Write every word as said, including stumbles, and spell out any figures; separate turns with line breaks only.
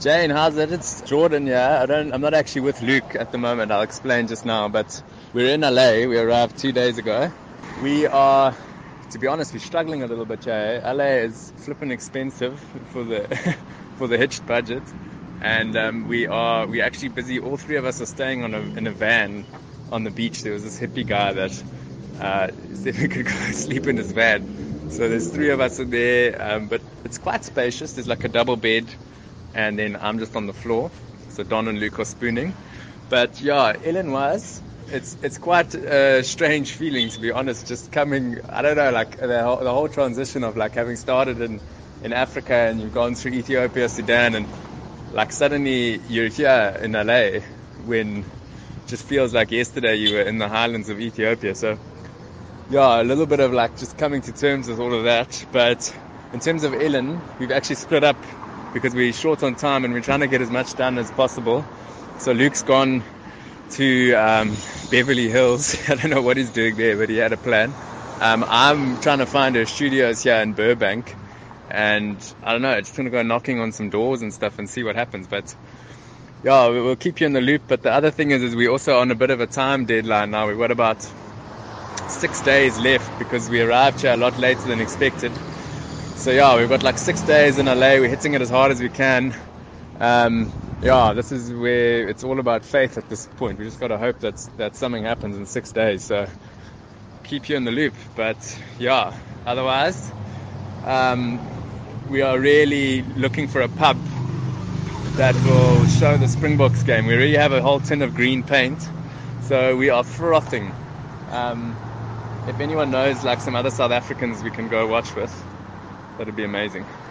Jane, how's it? It's Jordan, yeah. I don't, I'm not actually with Luke at the moment. I'll explain just now, but we're in L A. We arrived two days ago. We are, to be honest, we're struggling a little bit, Jay. L A is flipping expensive for the for the hitched budget, and um, we are we actually busy. All three of us are staying on a in a van on the beach. There was this hippie guy that uh, said we could go sleep in his van. So there's three of us in there, um, but it's quite spacious. There's like a double bed. And then I'm just on the floor. So Don and Luke are spooning. But yeah, Ellen was. It's it's quite a strange feeling, to be honest. Just coming, I don't know, like the whole, the whole transition of like having started in, in Africa and you've gone through Ethiopia, Sudan, and like suddenly you're here in L A when it just feels like yesterday you were in the highlands of Ethiopia. So yeah, a little bit of like just coming to terms with all of that. But in terms of Ellen, we've actually split up because we're short on time and we're trying to get as much done as possible. So Luke's gone to um, Beverly Hills. I don't know what he's doing there, but he had a plan. Um, I'm trying to find her studios here in Burbank. And I don't know, just going to go knocking on some doors and stuff and see what happens. But yeah, we'll keep you in the loop. But the other thing is, is we're also on a bit of a time deadline now. We've got about six days left because we arrived here a lot later than expected. So yeah, we've got like six days in L A. We're hitting it as hard as we can. Um, yeah, this is where it's all about faith at this point. We just got to hope that that something happens in six days. So keep you in the loop. But yeah, otherwise, um, we are really looking for a pub that will show the Springboks game. We already have a whole tin of green paint, so we are frothing. Um, if anyone knows like some other South Africans we can go watch with, that'd be amazing.